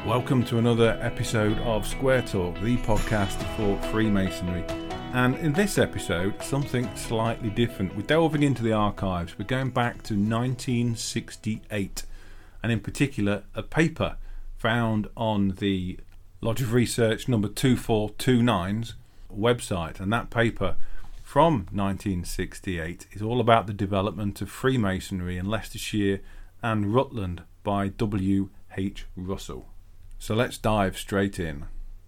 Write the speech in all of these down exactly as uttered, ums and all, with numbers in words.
Welcome to another episode of Square Talk, the podcast for Freemasonry. And in this episode, something slightly different. We're delving into the archives. We're going back to nineteen sixty-eight, and in particular, a paper found on the Lodge of Research number two four two nine's website. And that paper from nineteen sixty-eight is all about the development of Freemasonry in Leicestershire and Rutland by W H Russell. So let's dive straight in.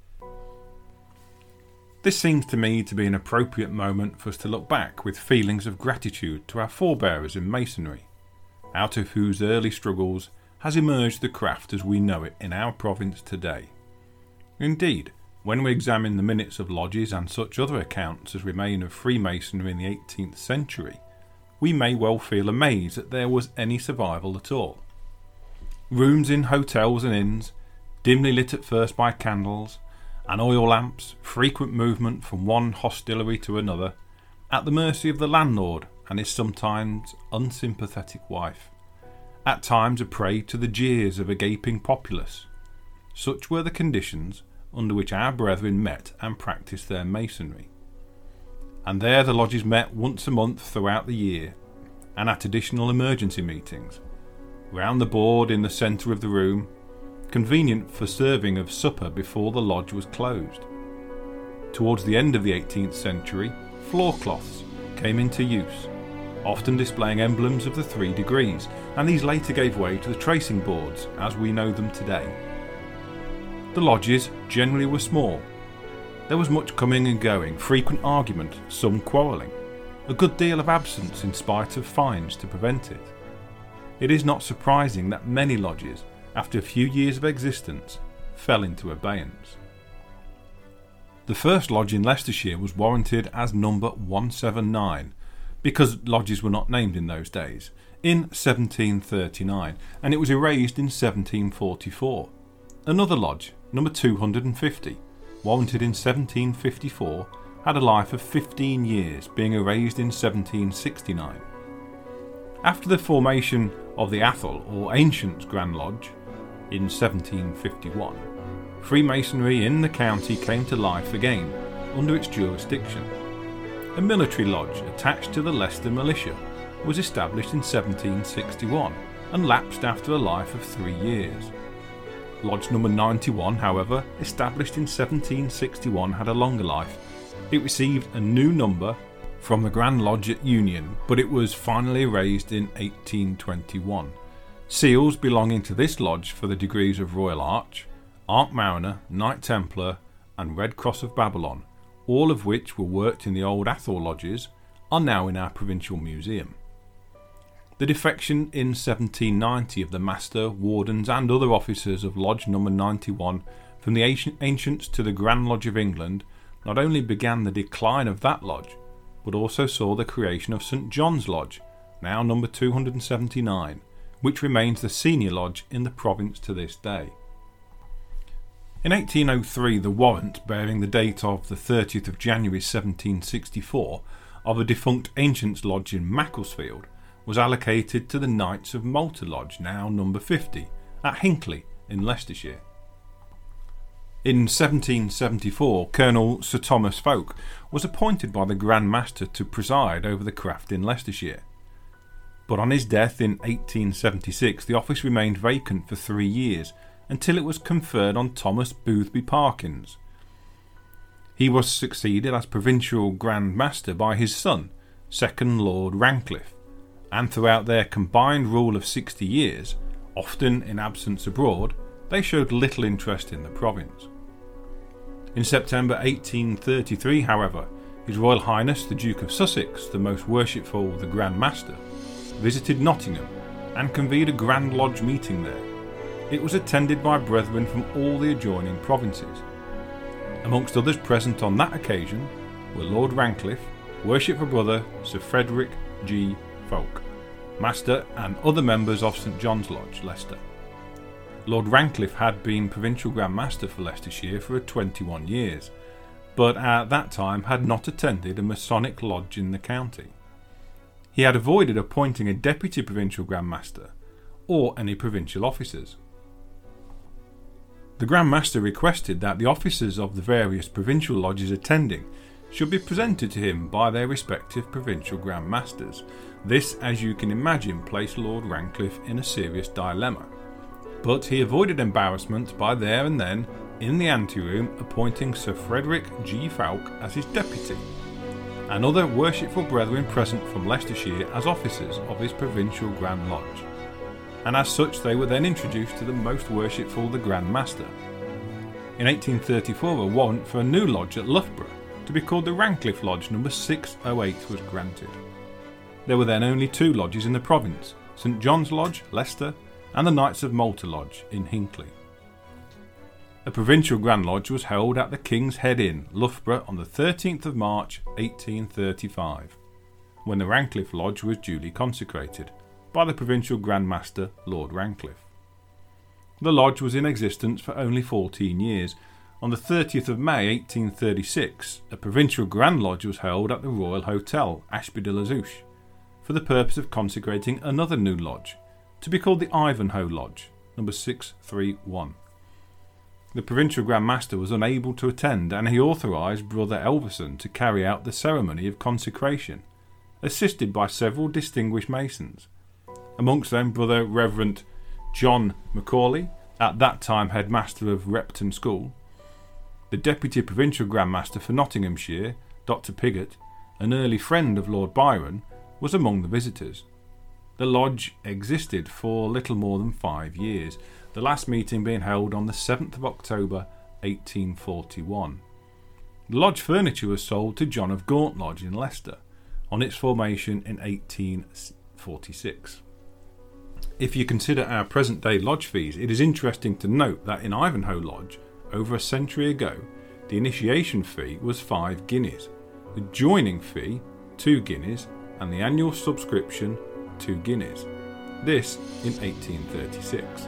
This seems to me to be an appropriate moment for us to look back with feelings of gratitude to our forebearers in Masonry, out of whose early struggles has emerged the craft as we know it in our province today. Indeed, when we examine the minutes of lodges and such other accounts as remain of Freemasonry in the eighteenth century, we may well feel amazed that there was any survival at all. Rooms in hotels and inns, dimly lit at first by candles and oil lamps, frequent movement from one hostelry to another, at the mercy of the landlord and his sometimes unsympathetic wife, at times a prey to the jeers of a gaping populace. Such were the conditions under which our brethren met and practised their masonry. And there the lodges met once a month throughout the year, and at additional emergency meetings, round the board in the centre of the room, convenient for serving of supper before the lodge was closed. Towards the end of the eighteenth century, floorcloths came into use, often displaying emblems of the three degrees, and these later gave way to the tracing boards as we know them today. The lodges generally were small. There was much coming and going, frequent argument, some quarrelling, a good deal of absence in spite of fines to prevent it. It is not surprising that many lodges, after a few years of existence, fell into abeyance. The first lodge in Leicestershire was warranted as number one seventy-nine, because lodges were not named in those days, in seventeen thirty-nine, and it was erased in seventeen forty-four. Another lodge, number two hundred fifty, warranted in seventeen fifty-four, had a life of fifteen years, being erased in seventeen sixty-nine. After the formation of the Athol, or Ancients Grand Lodge, in seventeen fifty-one, Freemasonry in the county came to life again under its jurisdiction. A military lodge attached to the Leicester Militia was established in seventeen sixty-one and lapsed after a life of three years. Lodge number ninety-one, however, established in seventeen sixty-one, had a longer life. It received a new number from the Grand Lodge at Union, but it was finally erased in eighteen twenty-one. Seals belonging to this lodge for the degrees of Royal Arch, Ark Mariner, Knight Templar and Red Cross of Babylon, all of which were worked in the old Athol lodges, are now in our provincial museum. The defection in seventeen ninety of the Master, Wardens and other officers of Lodge number ninety-one from the Ancients to the Grand Lodge of England not only began the decline of that lodge, but also saw the creation of St John's Lodge, now number two hundred seventy-nine, which remains the senior lodge in the province to this day. In eighteen oh three, the warrant, bearing the date of the thirtieth of January seventeen sixty-four, of a defunct Ancients Lodge in Macclesfield, was allocated to the Knights of Malta Lodge, now number fifty, at Hinckley in Leicestershire. In seventeen seventy-four, Colonel Sir Thomas Folk was appointed by the Grand Master to preside over the craft in Leicestershire. But on his death in eighteen seventy-six, the office remained vacant for three years until it was conferred on Thomas Boothby Parkins. He was succeeded as Provincial Grand Master by his son, second Lord Rancliffe, and throughout their combined rule of sixty years, often in absence abroad, they showed little interest in the province. In September eighteen thirty-three, however, His Royal Highness the Duke of Sussex, the most worshipful the Grand Master, visited Nottingham and convened a Grand Lodge meeting there. It was attended by brethren from all the adjoining provinces. Amongst others present on that occasion were Lord Rancliffe, Worshipful Brother Sir Frederick G. Folk, Master, and other members of St John's Lodge, Leicester. Lord Rancliffe had been Provincial Grand Master for Leicestershire for twenty-one years, but at that time had not attended a Masonic lodge in the county. He had avoided appointing a Deputy Provincial Grand Master or any provincial officers. The Grand Master requested that the officers of the various provincial lodges attending should be presented to him by their respective provincial Grand Masters. This, as you can imagine, placed Lord Rancliffe in a serious dilemma. But he avoided embarrassment by there and then, in the anteroom, appointing Sir Frederick G. Falk as his deputy, and other worshipful brethren present from Leicestershire as officers of his provincial Grand Lodge, and as such they were then introduced to the most worshipful the Grand Master. In eighteen thirty-four a warrant for a new lodge at Loughborough, to be called the Rancliffe Lodge number six oh eight, was granted. There were then only two lodges in the province, St John's Lodge, Leicester, and the Knights of Malta Lodge in Hinckley. A provincial Grand Lodge was held at the King's Head Inn, Loughborough, on the thirteenth of March eighteen thirty-five, when the Rancliffe Lodge was duly consecrated by the provincial Grand Master, Lord Rancliffe. The lodge was in existence for only fourteen years. On the thirtieth of May eighteen thirty-six, a provincial Grand Lodge was held at the Royal Hotel, Ashby de la Zouch, for the purpose of consecrating another new lodge, to be called the Ivanhoe Lodge, number six three one. The provincial Grand Master was unable to attend, and he authorised Brother Elverson to carry out the ceremony of consecration, assisted by several distinguished Masons, amongst them Brother Reverend John Macaulay, at that time headmaster of Repton School, the Deputy Provincial Grand Master for Nottinghamshire, Doctor Piggott, an early friend of Lord Byron, was among the visitors. The lodge existed for little more than five years, the last meeting being held on the seventh of October eighteen forty-one. The lodge furniture was sold to John of Gaunt Lodge in Leicester on its formation in eighteen forty-six. If you consider our present day lodge fees, it is interesting to note that in Ivanhoe Lodge, over a century ago, the initiation fee was five guineas, the joining fee two guineas, and the annual subscription two guineas. This in eighteen thirty-six.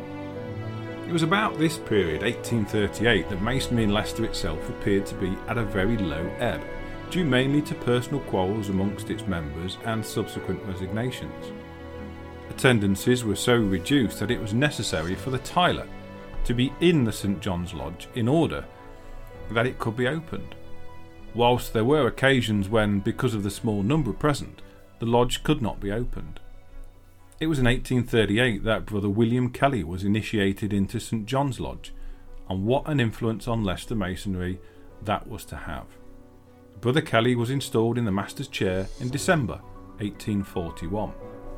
It was about this period, eighteen thirty-eight, that Masonry in Leicester itself appeared to be at a very low ebb, due mainly to personal quarrels amongst its members and subsequent resignations. Attendances were so reduced that it was necessary for the Tyler to be in the St John's Lodge in order that it could be opened, whilst there were occasions when, because of the small number present, the lodge could not be opened. It was in eighteen thirty-eight that Brother William Kelly was initiated into St John's Lodge, and what an influence on Leicester Masonry that was to have. Brother Kelly was installed in the Master's chair in December eighteen forty-one.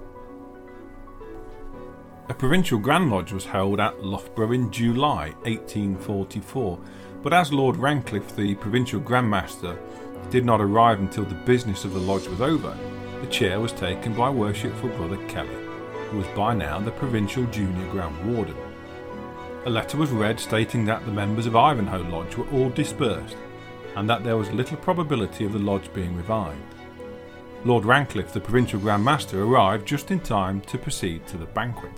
A provincial Grand Lodge was held at Loughborough in July eighteen forty-four, but as Lord Rancliffe, the provincial Grand Master, did not arrive until the business of the lodge was over, the chair was taken by worshipful Brother Kelly, who was by now the provincial junior Grand Warden. A letter was read stating that the members of Ivanhoe Lodge were all dispersed, and that there was little probability of the lodge being revived. Lord Rancliffe, the provincial Grand Master, arrived just in time to proceed to the banquet.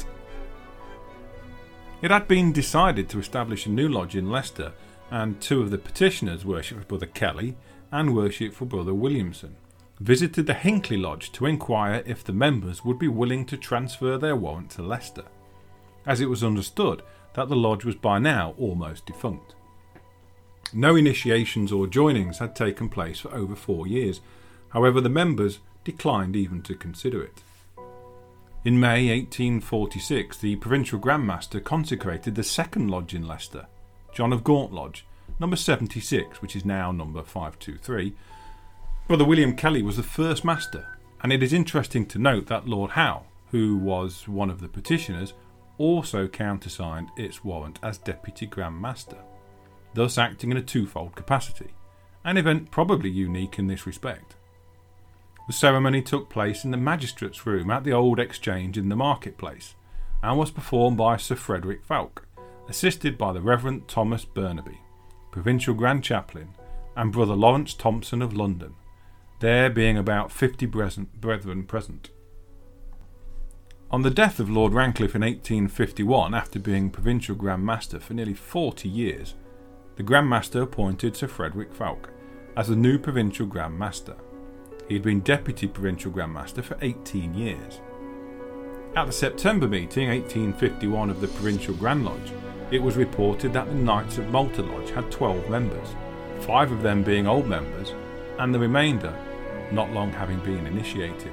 It had been decided to establish a new lodge in Leicester, and two of the petitioners, worshipful Brother Kelly and worshipful Brother Williamson, visited the Hinckley Lodge to inquire if the members would be willing to transfer their warrant to Leicester, as it was understood that the lodge was by now almost defunct. No initiations or joinings had taken place for over four years, however the members declined even to consider it. In May eighteen forty-six, the provincial Grand Master consecrated the second lodge in Leicester, John of Gaunt Lodge, number seventy-six, which is now number five two three. Brother William Kelly was the first master, and it is interesting to note that Lord Howe, who was one of the petitioners, also countersigned its warrant as Deputy Grand Master, thus acting in a twofold capacity, an event probably unique in this respect. The ceremony took place in the Magistrates' Room at the Old Exchange in the Marketplace, and was performed by Sir Frederick Falk, assisted by the Reverend Thomas Burnaby, Provincial Grand Chaplain, and Brother Lawrence Thompson of London, there being about fifty brethren present. On the death of Lord Rancliffe in eighteen fifty-one, after being Provincial Grand Master for nearly forty years, the Grand Master appointed Sir Frederick Falk as the new Provincial Grand Master. He had been Deputy Provincial Grand Master for eighteen years. At the September meeting eighteen fifty-one of the Provincial Grand Lodge, it was reported that the Knights of Malta Lodge had twelve members, five of them being old members, and the remainder not long having been initiated.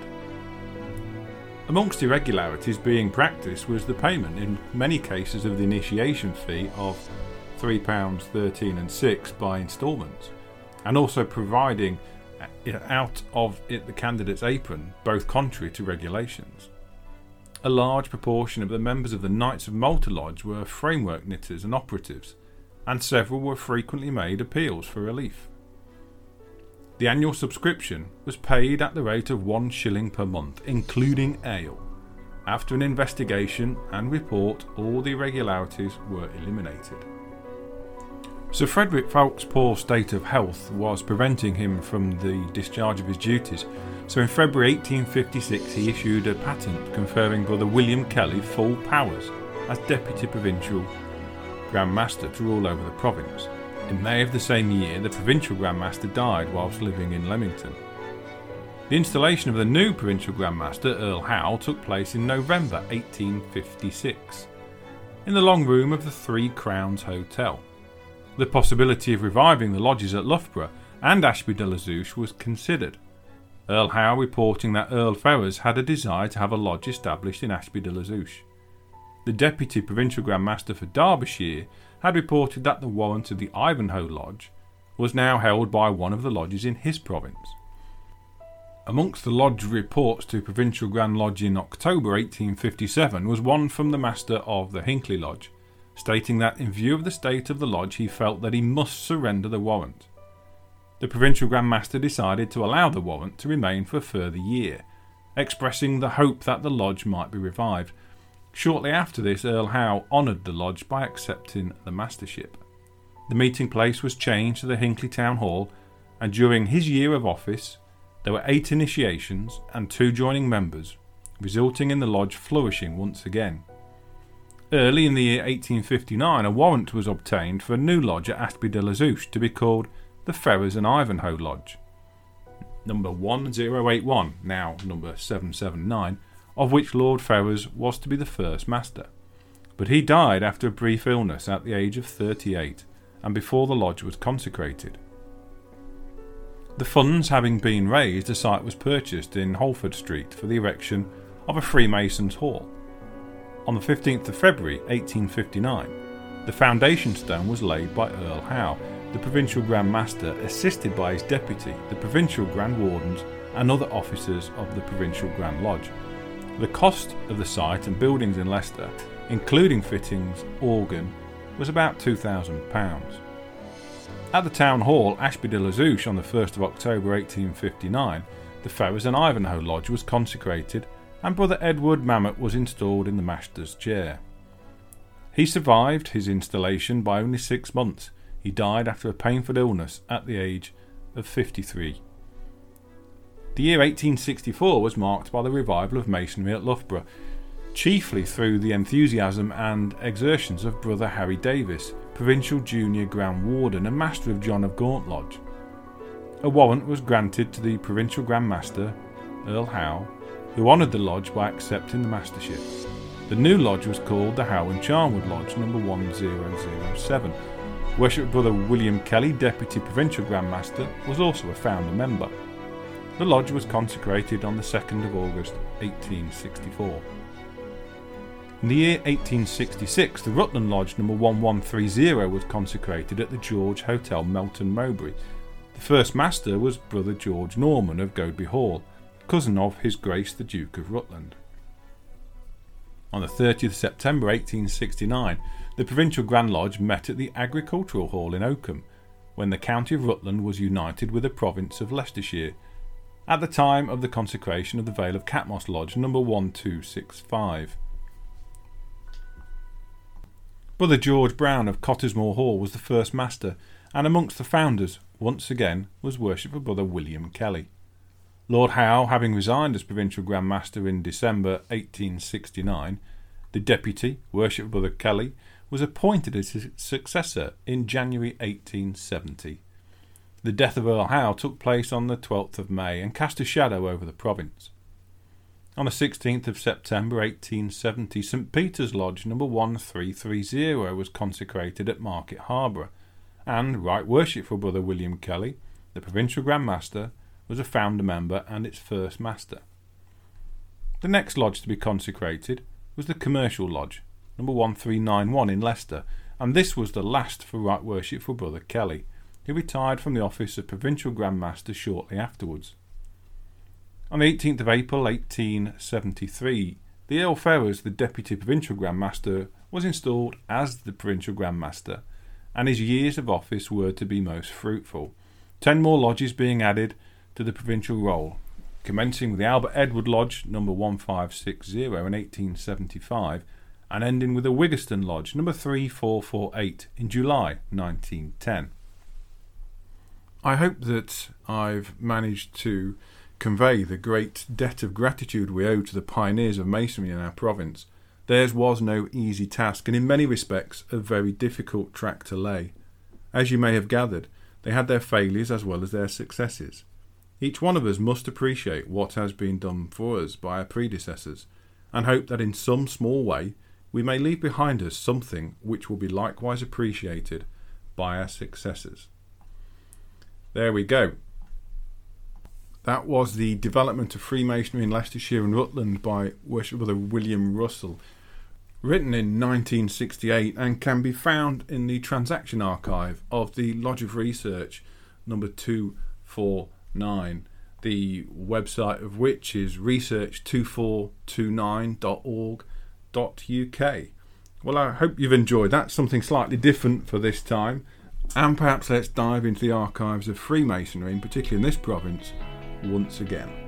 Amongst irregularities being practised was the payment in many cases of the initiation fee of three pounds thirteen and six by instalments, and also providing it out of it the candidate's apron, both contrary to regulations. A large proportion of the members of the Knights of Malta Lodge were framework knitters and operatives, and several were frequently made appeals for relief. The annual subscription was paid at the rate of one shilling per month, including ale. After an investigation and report, all the irregularities were eliminated. Sir Frederick Falk's poor state of health was preventing him from the discharge of his duties, so in February eighteen fifty-six he issued a patent conferring Brother William Kelly full powers as Deputy Provincial Grand Master to rule over the province. In May of the same year, the Provincial Grand Master died whilst living in Leamington. The installation of the new Provincial Grand Master, Earl Howe, took place in November eighteen fifty-six, in the Long Room of the Three Crowns Hotel. The possibility of reviving the lodges at Loughborough and Ashby de la Zouch was considered, Earl Howe reporting that Earl Ferrers had a desire to have a lodge established in Ashby de la Zouch. The Deputy Provincial Grand Master for Derbyshire had reported that the warrant of the Ivanhoe Lodge was now held by one of the lodges in his province. Amongst the lodge reports to Provincial Grand Lodge in October eighteen fifty-seven was one from the Master of the Hinckley Lodge, stating that in view of the state of the lodge he felt that he must surrender the warrant. The Provincial Grand Master decided to allow the warrant to remain for a further year, expressing the hope that the lodge might be revived. Shortly after this, Earl Howe honoured the lodge by accepting the mastership. The meeting place was changed to the Hinckley Town Hall, and during his year of office there were eight initiations and two joining members, resulting in the lodge flourishing once again. Early in the year eighteen fifty-nine, a warrant was obtained for a new lodge at Ashby de la Zouch to be called the Ferrers and Ivanhoe Lodge, number one oh eight one, now number seven seventy-nine, of which Lord Ferrers was to be the first master. But he died after a brief illness at the age of thirty-eight, and before the lodge was consecrated. The funds having been raised, a site was purchased in Holford Street for the erection of a Freemasons' Hall. On the fifteenth of February eighteen fifty-nine, the foundation stone was laid by Earl Howe, the Provincial Grand Master, assisted by his deputy, the Provincial Grand Wardens and other officers of the Provincial Grand Lodge. The cost of the site and buildings in Leicester, including fittings, organ, was about two thousand pounds. At the Town Hall, Ashby de la Zouch, on the first of October eighteen fifty-nine, the Ferrers and Ivanhoe Lodge was consecrated, and Brother Edward Mamet was installed in the Master's chair. He survived his installation by only six months. He died after a painful illness at the age of fifty-three. The year eighteen sixty-four was marked by the revival of Masonry at Loughborough, chiefly through the enthusiasm and exertions of Brother Harry Davis, Provincial Junior Grand Warden and Master of John of Gaunt Lodge. A warrant was granted to the Provincial Grand Master, Earl Howe, who honoured the lodge by accepting the mastership. The new lodge was called the Howe and Charnwood Lodge, number one thousand seven. Worshipful Brother William Kelly, Deputy Provincial Grand Master, was also a founder member. The lodge was consecrated on the second of August eighteen sixty-four. In the year eighteen sixty-six, the Rutland Lodge number one one three zero was consecrated at the George Hotel, Melton Mowbray. The first master was Brother George Norman of Godeby Hall, cousin of His Grace the Duke of Rutland. On the thirtieth of September eighteen sixty-nine, the Provincial Grand Lodge met at the Agricultural Hall in Oakham, when the county of Rutland was united with the province of Leicestershire, at the time of the consecration of the Vale of Catmos Lodge number one two six five. Brother George Brown of Cottesmore Hall was the first master, and amongst the founders, once again, was Worshipful Brother William Kelly. Lord Howe having resigned as Provincial Grand Master in December eighteen sixty-nine, the Deputy, Worshipful Brother Kelly, was appointed as his successor in January eighteen seventy. The death of Earl Howe took place on the twelfth of May and cast a shadow over the province. On the sixteenth of September eighteen seventy, St Peter's Lodge number one three three zero was consecrated at Market Harborough, and Right Worshipful Brother William Kelly, the Provincial Grand Master, was a founder member and its first master. The next lodge to be consecrated was the Commercial Lodge, number one three nine one in Leicester, and this was the last for Right Worshipful Brother Kelly, who retired from the office of Provincial Grand Master shortly afterwards. On the eighteenth of April eighteen seventy-three, the Earl Ferrers, the Deputy Provincial Grand Master, was installed as the Provincial Grand Master, and his years of office were to be most fruitful, ten more lodges being added to the provincial roll, commencing with the Albert Edward Lodge number one five six zero in eighteen seventy-five and ending with the Wiggiston Lodge number three four four eight in July nineteen ten. I hope that I've managed to convey the great debt of gratitude we owe to the pioneers of Masonry in our province. Theirs was no easy task, and in many respects a very difficult track to lay. As you may have gathered, they had their failures as well as their successes. Each one of us must appreciate what has been done for us by our predecessors, and hope that in some small way we may leave behind us something which will be likewise appreciated by our successors. There we go. That was the development of Freemasonry in Leicestershire and Rutland by Worshipful Brother William Russell, written in nineteen sixty-eight, and can be found in the transaction archive of the Lodge of Research number two four nine, the website of which is research two four two nine dot org dot U K. Well, I hope you've enjoyed that, something slightly different for this time, and perhaps let's dive into the archives of Freemasonry, and particularly in this province, once again.